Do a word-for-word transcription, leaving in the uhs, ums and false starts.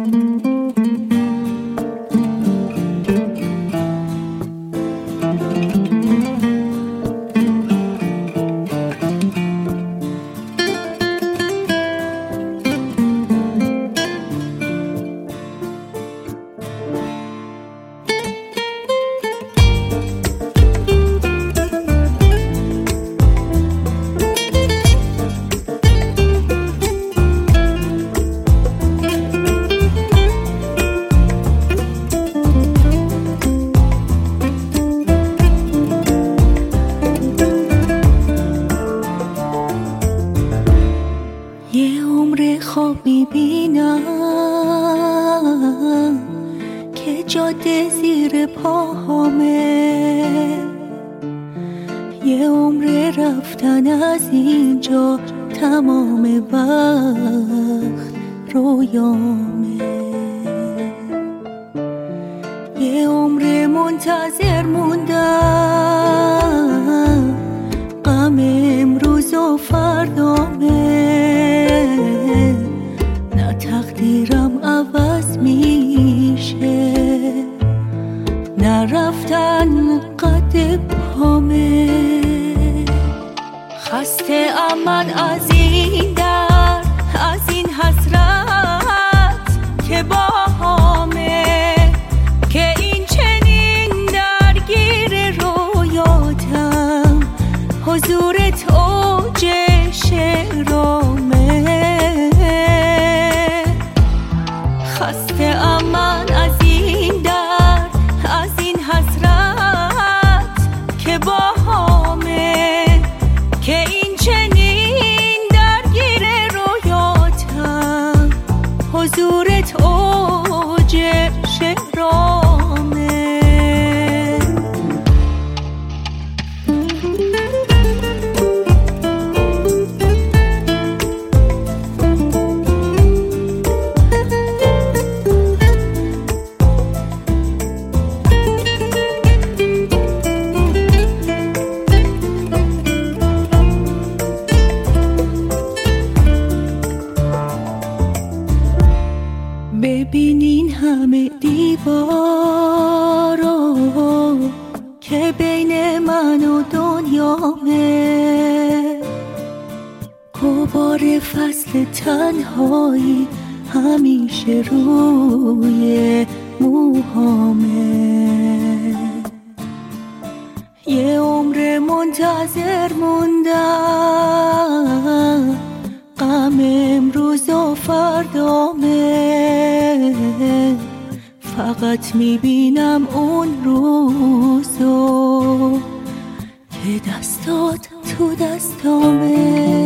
یه عمر خواب میبینم که جاده زیر پاهامه، یه عمر رفتن از اینجا تمام وقت رویامه، یه عمر منتظر موندم غم امروز و فردامه، نه تقدیرم عوض میشه نه رفتن قد پامه. خسته ام من از این در، از این حسرت که باهامه، که این چنین درگیر رویاتم حضورت اوج شعرامه. خسته ام من از این در، از این حسرت که باهامه، که این چنین درگیر رویاتم حضورت اوج شعرامه. ببینین همه دیوارو که بین من و دنیامه، غبار فصل تنهایی همیشه روی موهامه، یه عمر منتظر موندم غم امروز و فردامه، فقط میبینم اون روزو که دستات تو دستامه.